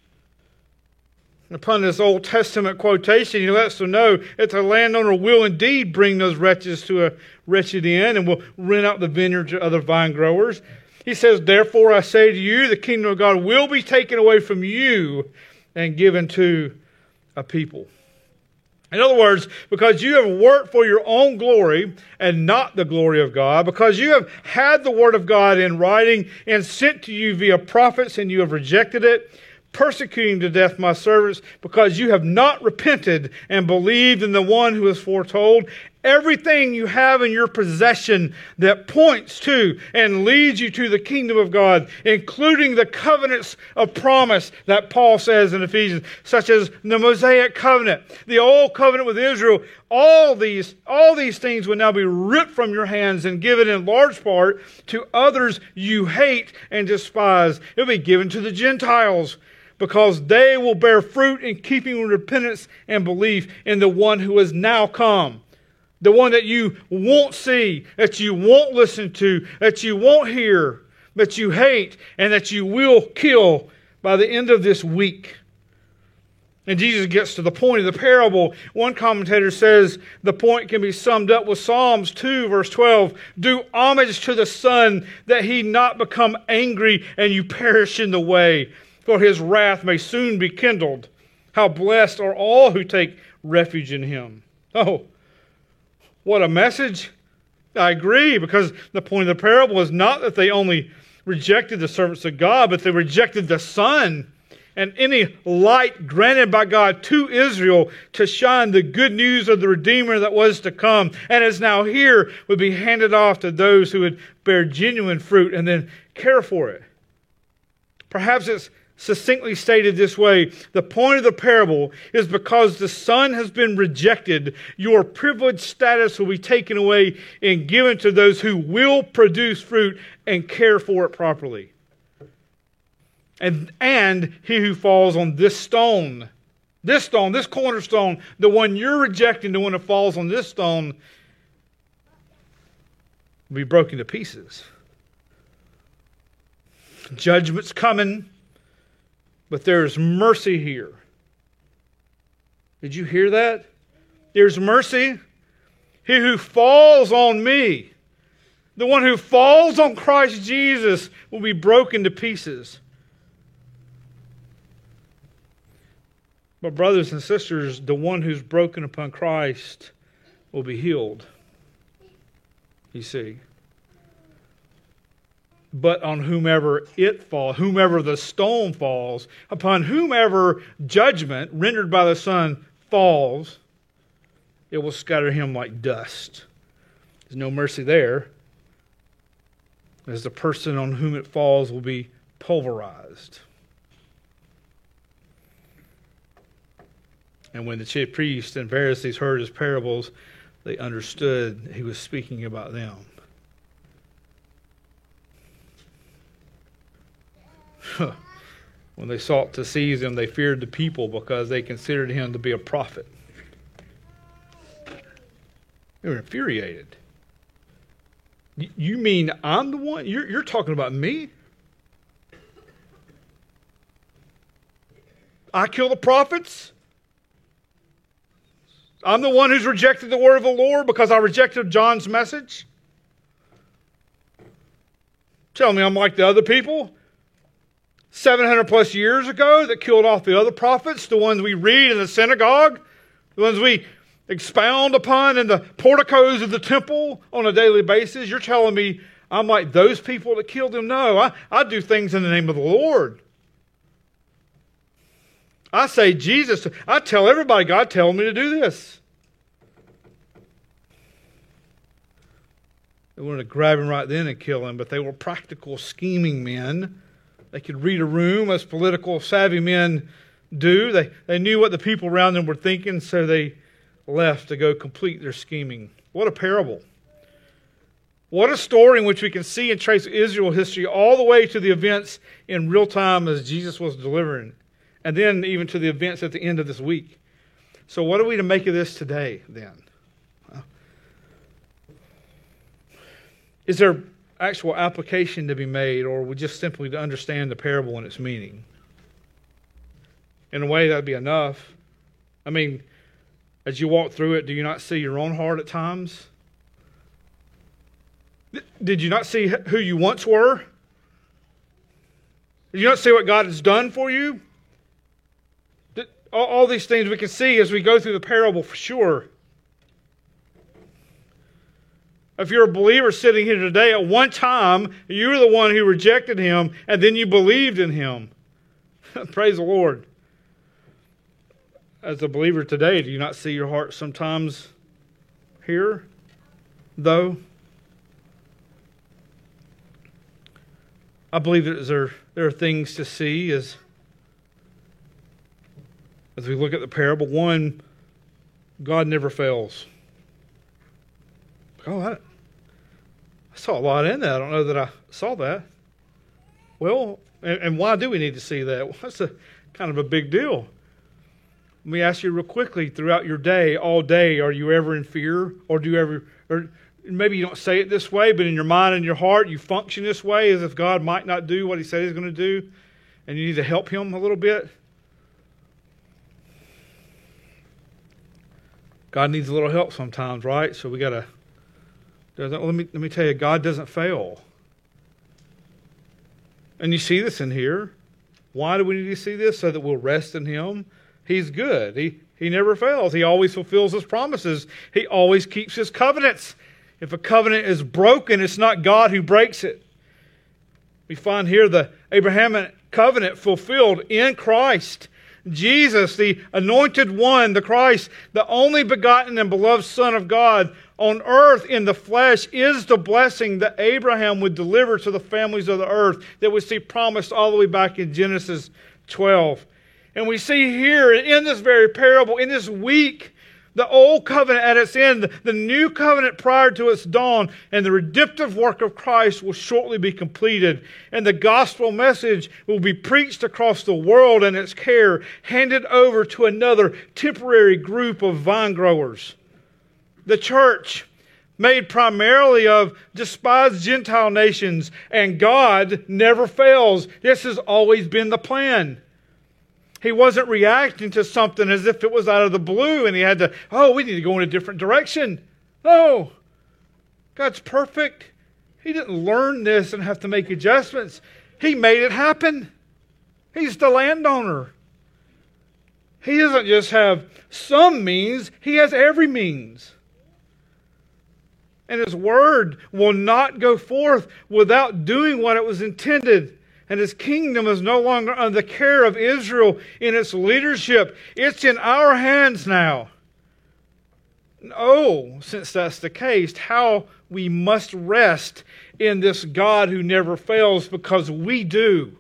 [SPEAKER 1] Upon this Old Testament quotation, he lets them know that the landowner will indeed bring those wretches to a wretched end and will rent out the vineyard to other vine growers. He says, therefore I say to you, the kingdom of God will be taken away from you and given to a people. In other words, because you have worked for your own glory and not the glory of God, because you have had the word of God in writing and sent to you via prophets and you have rejected it, persecuting to death my servants, because you have not repented and believed in the one who is foretold, everything you have in your possession that points to and leads you to the kingdom of God, including the covenants of promise that Paul says in Ephesians, such as the Mosaic covenant, the old covenant with Israel, all these, all these things will now be ripped from your hands and given in large part to others you hate and despise. It will be given to the Gentiles, because they will bear fruit in keeping with repentance and belief in the one who has now come. The one that you won't see, that you won't listen to, that you won't hear, that you hate, and that you will kill by the end of this week. And Jesus gets to the point of the parable. One commentator says the point can be summed up with Psalms two, verse twelve. Do homage to the Son, that he not become angry and you perish in the way, for his wrath may soon be kindled. How blessed are all who take refuge in him. Oh, what a message. I agree, because the point of the parable is not that they only rejected the servants of God, but they rejected the Son and any light granted by God to Israel to shine the good news of the Redeemer that was to come and is now here would be handed off to those who would bear genuine fruit and then care for it. Perhaps it's succinctly stated this way: the point of the parable is because the Son has been rejected, your privileged status will be taken away and given to those who will produce fruit and care for it properly. And, and he who falls on this stone, this stone, this cornerstone, the one you're rejecting, the one that falls on this stone, will be broken to pieces. Judgment's coming. But there is mercy here. Did you hear that? There's mercy. He who falls on me, the one who falls on Christ Jesus, will be broken to pieces. But brothers and sisters, the one who's broken upon Christ will be healed. You see. But on whomever it falls, whomever the stone falls, upon whomever judgment rendered by the Son falls, it will scatter him like dust. There's no mercy there, as the person on whom it falls will be pulverized. And when the chief priests and Pharisees heard his parables, they understood he was speaking about them. When they sought to seize him, they feared the people because they considered him to be a prophet. They were infuriated. You mean I'm the one? You're, you're talking about me? I kill the prophets? I'm the one who's rejected the word of the Lord because I rejected John's message? Tell me I'm like the other people? seven hundred plus years ago that killed off the other prophets, the ones we read in the synagogue, the ones we expound upon in the porticos of the temple on a daily basis. You're telling me I'm like those people that killed him? No, I, I do things in the name of the Lord. I say Jesus. I tell everybody God telling me to do this. They wanted to grab him right then and kill him, but they were practical, scheming men. They could read a room as political, savvy men do. They, they knew what the people around them were thinking, so they left to go complete their scheming. What a parable. What a story in which we can see and trace Israel history all the way to the events in real time as Jesus was delivering, and then even to the events at the end of this week. So what are we to make of this today, then? Is there actual application to be made, or we just simply to understand the parable and its meaning? In a way, that'd be enough. I mean, as you walk through it, do you not see your own heart at times? Did you not see who you once were? Did you not see what God has done for you? All, all these things we can see as we go through the parable for sure. If you're a believer sitting here today, at one time, you were the one who rejected him, and then you believed in him. Praise the Lord. As a believer today, do you not see your heart sometimes here, though? I believe that there, there are things to see as, as we look at the parable. One, God never fails. Oh, I, I saw a lot in that. I don't know that I saw that. Well, and, and why do we need to see that? Well, that's a kind of a big deal. Let me ask you real quickly, throughout your day, all day, are you ever in fear? Or do you ever, or maybe you don't say it this way, but in your mind and your heart, you function this way as if God might not do what he said he's going to do, and you need to help him a little bit? God needs a little help sometimes, right? So we got to Let me, let me tell you, God doesn't fail. And you see this in here. Why do we need to see this? So that we'll rest in him. He's good. He, he never fails. He always fulfills his promises. He always keeps his covenants. If a covenant is broken, it's not God who breaks it. We find here the Abrahamic covenant fulfilled in Christ. Jesus, the anointed one, the Christ, the only begotten and beloved Son of God on earth in the flesh, is the blessing that Abraham would deliver to the families of the earth that we see promised all the way back in Genesis twelve. And we see here in this very parable, in this week, the old covenant at its end, the new covenant prior to its dawn, and the redemptive work of Christ will shortly be completed. And the gospel message will be preached across the world, and its care handed over to another temporary group of vine growers. The church, made primarily of despised Gentile nations, and God never fails. This has always been the plan. He wasn't reacting to something as if it was out of the blue and he had to, oh, we need to go in a different direction. No. God's perfect. He didn't learn this and have to make adjustments. He made it happen. He's the landowner. He doesn't just have some means, he has every means. And his word will not go forth without doing what it was intended. And his kingdom is no longer under the care of Israel in its leadership. It's in our hands now. Oh, since that's the case, how we must rest in this God who never fails, because we do.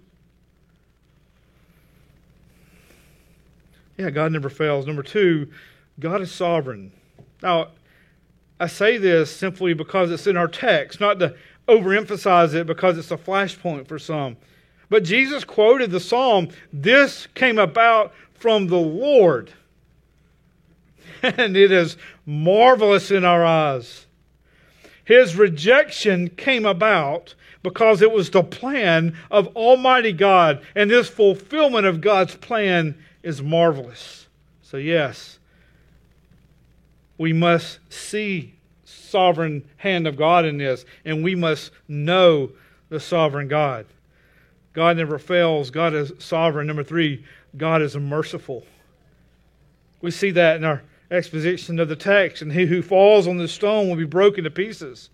[SPEAKER 1] Yeah, God never fails. Number two, God is sovereign. Now, I say this simply because it's in our text, not to overemphasize it because it's a flashpoint for some. But Jesus quoted the psalm, "This came about from the Lord, and it is marvelous in our eyes." His rejection came about because it was the plan of Almighty God, and this fulfillment of God's plan is marvelous. So yes, we must see sovereign hand of God in this, and we must know the sovereign God. God never fails. God is sovereign. Number three, God is merciful. We see that in our exposition of the text. And he who falls on the stone will be broken to pieces.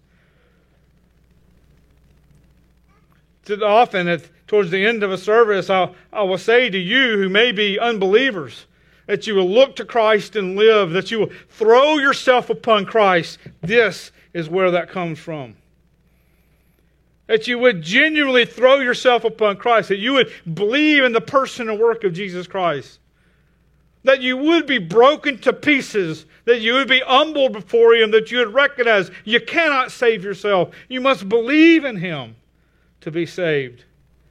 [SPEAKER 1] So often, at, towards the end of a service, I'll, I will say to you who may be unbelievers, that you will look to Christ and live, that you will throw yourself upon Christ. This is where that comes from. That you would genuinely throw yourself upon Christ, that you would believe in the person and work of Jesus Christ. That you would be broken to pieces, that you would be humbled before Him, that you would recognize you cannot save yourself. You must believe in Him to be saved.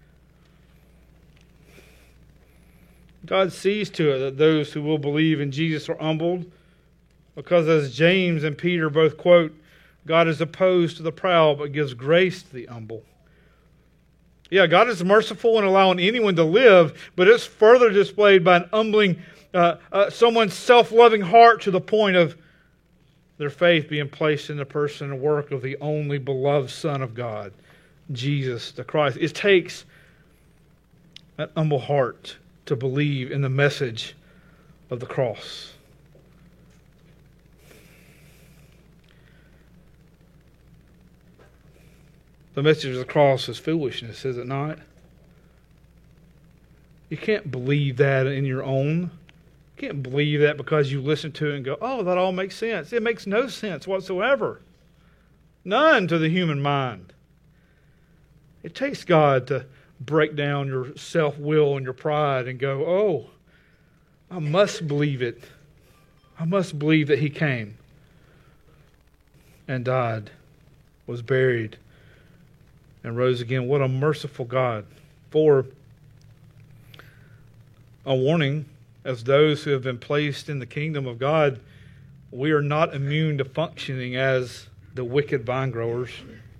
[SPEAKER 1] God sees to it that those who will believe in Jesus are humbled, because as James and Peter both quote, God is opposed to the proud but gives grace to the humble. Yeah, God is merciful in allowing anyone to live, but it's further displayed by an humbling, uh, uh, someone's self-loving heart to the point of their faith being placed in the person and work of the only beloved Son of God, Jesus the Christ. It takes an humble heart to believe in the message of the cross. The message of the cross is foolishness, is it not? You can't believe that in your own. You can't believe that because you listen to it and go, oh, that all makes sense. It makes no sense whatsoever. None to the human mind. It takes God to break down your self-will and your pride and go, oh, I must believe it. I must believe that He came and died, was buried, and rose again. What a merciful God. For a warning, as those who have been placed in the kingdom of God, we are not immune to functioning as the wicked vine growers.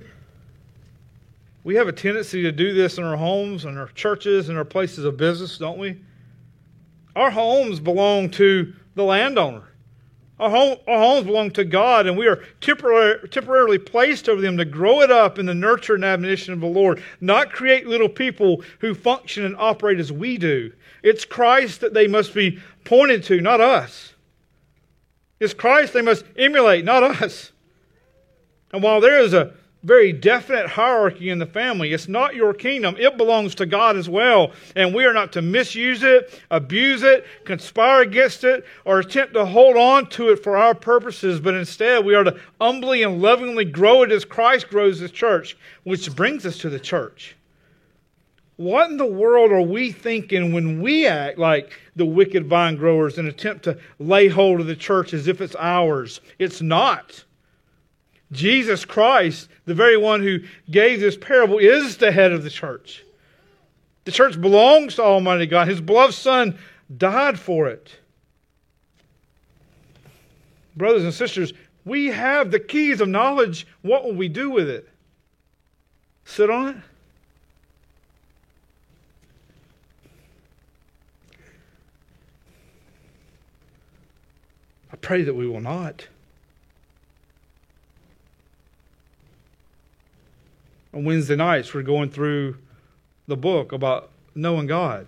[SPEAKER 1] We have a tendency to do this in our homes, in our churches, in our places of business, don't we? Our homes belong to the landowner. Our, home, our homes belong to God, and we are temporarily, temporarily placed over them to grow it up in the nurture and admonition of the Lord, not create little people who function and operate as we do. It's Christ that they must be pointed to, not us. It's Christ they must emulate, not us. And while there is a very definite hierarchy in the family, it's not your kingdom. It belongs to God as well. And we are not to misuse it, abuse it, conspire against it, or attempt to hold on to it for our purposes. But instead, we are to humbly and lovingly grow it as Christ grows His church, which brings us to the church. What in the world are we thinking when we act like the wicked vine growers and attempt to lay hold of the church as if it's ours? It's not. Jesus Christ, the very one who gave this parable, is the head of the church. The church belongs to Almighty God. His beloved Son died for it. Brothers and sisters, we have the keys of knowledge. What will we do with it? Sit on it? I pray that we will not. On Wednesday nights, we're going through the book about knowing God.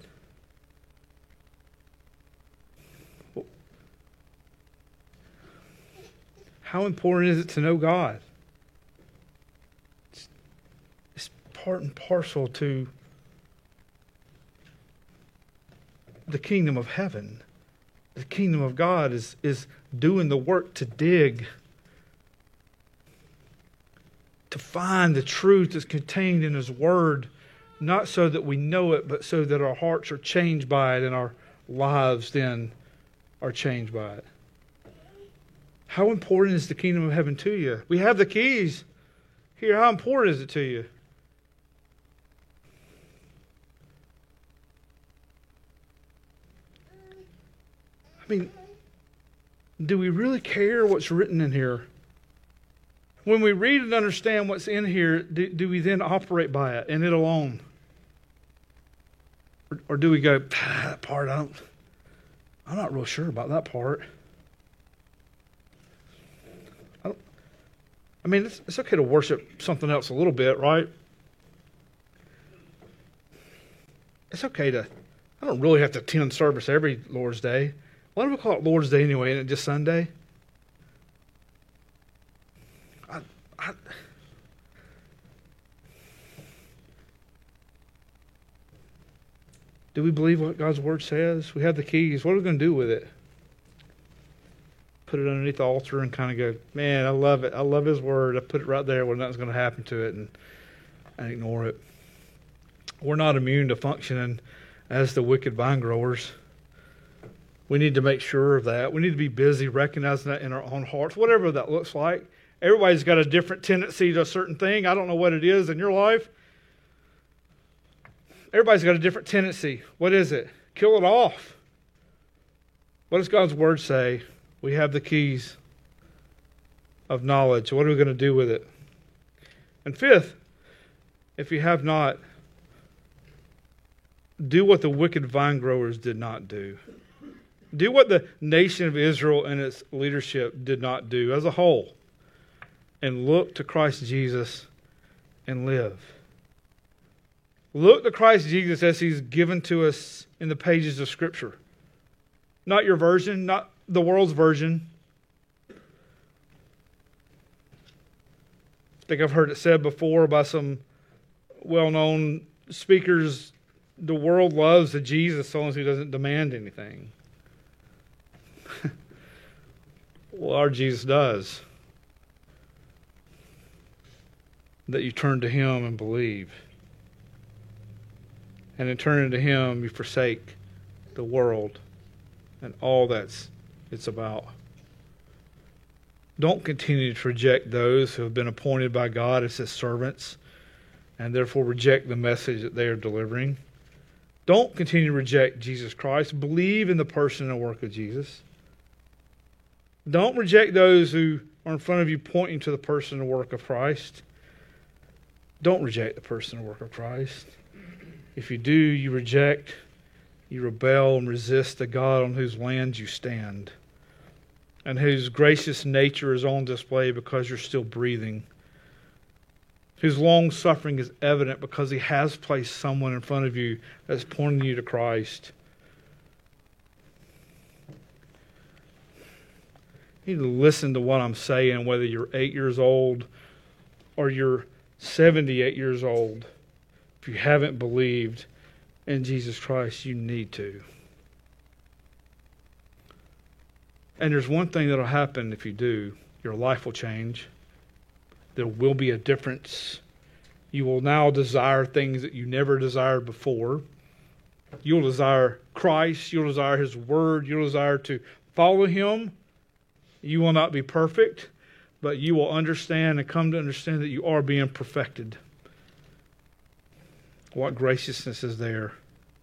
[SPEAKER 1] How important is it to know God? It's, it's part and parcel to the kingdom of heaven. The kingdom of God is, is doing the work to dig, to find the truth that's contained in His Word, not so that we know it, but so that our hearts are changed by it and our lives then are changed by it. How important is the kingdom of heaven to you? We have the keys here. How important is it to you? I mean, do we really care what's written in here? When we read and understand what's in here, do, do we then operate by it and it alone? Or, or do we go, ah, that part, I don't, I'm not real sure about that part. I, don't, I mean, it's, it's okay to worship something else a little bit, right? It's okay to, I don't really have to attend service every Lord's Day. Why do we call it Lord's Day anyway? Isn't it just Sunday? I, I, do we believe what God's Word says? We have the keys. What are we going to do with it? Put it underneath the altar and kind of go, man, I love it. I love His Word. I put it right there where nothing's going to happen to it, and, and ignore it. We're not immune to functioning as the wicked vine growers. We need to make sure of that. We need to be busy recognizing that in our own hearts, whatever that looks like. Everybody's got a different tendency to a certain thing. I don't know what it is in your life. Everybody's got a different tendency. What is it? Kill it off. What does God's Word say? We have the keys of knowledge. What are we going to do with it? And fifth, if you have not, do what the wicked vine growers did not do. Do what the nation of Israel and its leadership did not do as a whole. And look to Christ Jesus and live. Look to Christ Jesus as He's given to us in the pages of Scripture. Not your version, not the world's version. I think I've heard it said before by some well-known speakers, the world loves a Jesus as long as He doesn't demand anything. Well, our Jesus does. That you turn to Him and believe. And in turning to Him, you forsake the world and all that's it's about. Don't continue to reject those who have been appointed by God as His servants and therefore reject the message that they are delivering. Don't continue to reject Jesus Christ. Believe in the person and work of Jesus. Don't reject those who are in front of you pointing to the person and work of Christ. Don't reject the person and work of Christ. If you do, you reject, you rebel and resist the God on whose land you stand, and whose gracious nature is on display because you're still breathing, whose long suffering is evident because He has placed someone in front of you that's pointing you to Christ. You need to listen to what I'm saying, whether you're eight years old or you're seventy-eight years old. If you haven't believed in Jesus Christ, you need to. And there's one thing that will happen if you do. Your life will change. There will be a difference. You will now desire things that you never desired before. You'll desire Christ. You'll desire His Word. You'll desire to follow Him. You will not be perfect, but you will understand and come to understand that you are being perfected. What graciousness is there?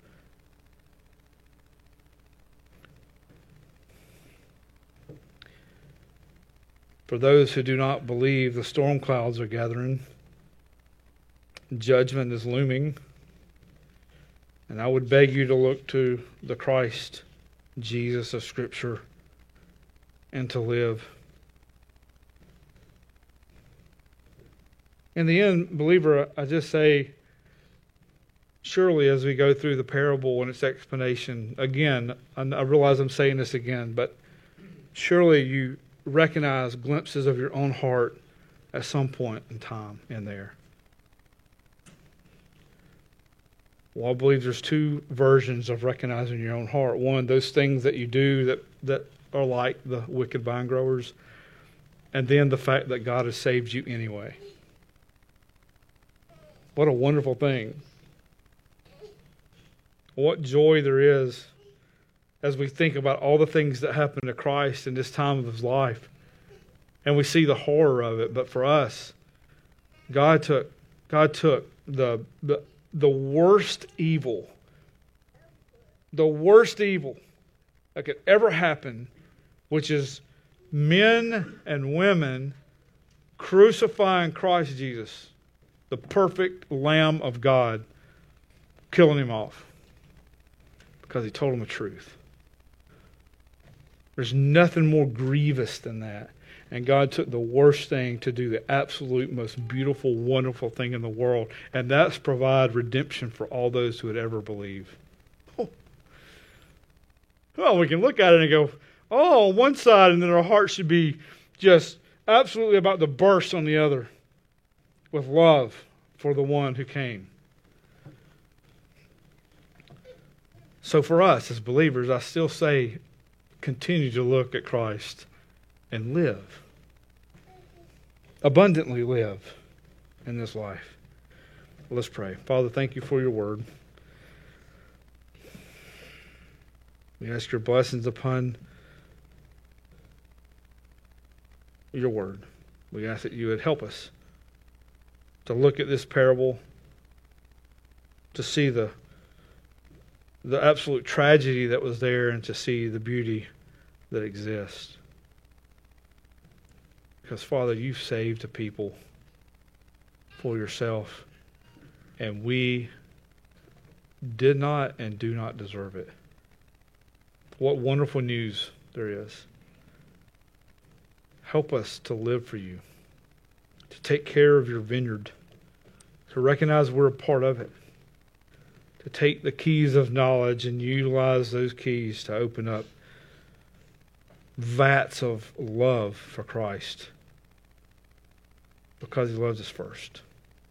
[SPEAKER 1] For those who do not believe, the storm clouds are gathering. Judgment is looming. And I would beg you to look to the Christ, Jesus of Scripture, and to live. In the end, believer, I just say, surely as we go through the parable and its explanation, again, I realize I'm saying this again, but surely you recognize glimpses of your own heart at some point in time in there. Well, I believe there's two versions of recognizing your own heart. One, those things that you do that, that are like the wicked vine growers, and then the fact that God has saved you anyway. What a wonderful thing. What joy there is as we think about all the things that happened to Christ in this time of His life. And we see the horror of it. But for us, God took God took the the, the worst evil, the worst evil that could ever happen, which is men and women crucifying Christ Jesus, the perfect Lamb of God, killing Him off because He told them the truth. There's nothing more grievous than that. And God took the worst thing to do the absolute most beautiful, wonderful thing in the world, and that's provide redemption for all those who would ever believe. Oh. Well, we can look at it and go, oh, on one side, and then our heart should be just absolutely about to burst on the other with love for the one who came. So for us as believers, I still say, continue to look at Christ and live. Abundantly live in this life. Let's pray. Father, thank you for your word. We ask your blessings upon your word. We ask that you would help us to look at this parable, to see the the absolute tragedy that was there, and to see the beauty that exists. Because, Father, you've saved a people for yourself, and we did not and do not deserve it. What wonderful news there is. Help us to live for you, to take care of your vineyard, to recognize we're a part of it, to take the keys of knowledge and utilize those keys to open up vats of love for Christ, because he loves us first.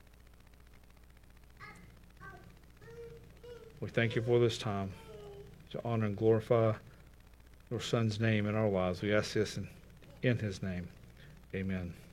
[SPEAKER 1] We thank you for this time to honor and glorify your Son's name in our lives. We ask this in, in his name. Amen.